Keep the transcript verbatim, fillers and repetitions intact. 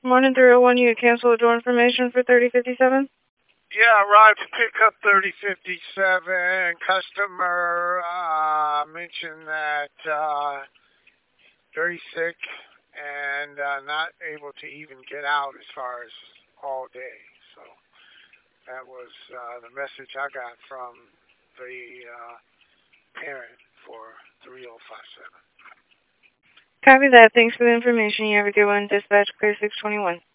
Morning three oh one, you cancel door information for thirty fifty-seven? Yeah, arrived to pick up thirty fifty-seven. Customer uh, mentioned that uh, very sick and uh, not able to even get out as far as all day. So that was uh, the message I got from the uh, parent for three oh five seven. Copy that. Thanks for the information. You have a good one. Dispatch clear six twenty-one.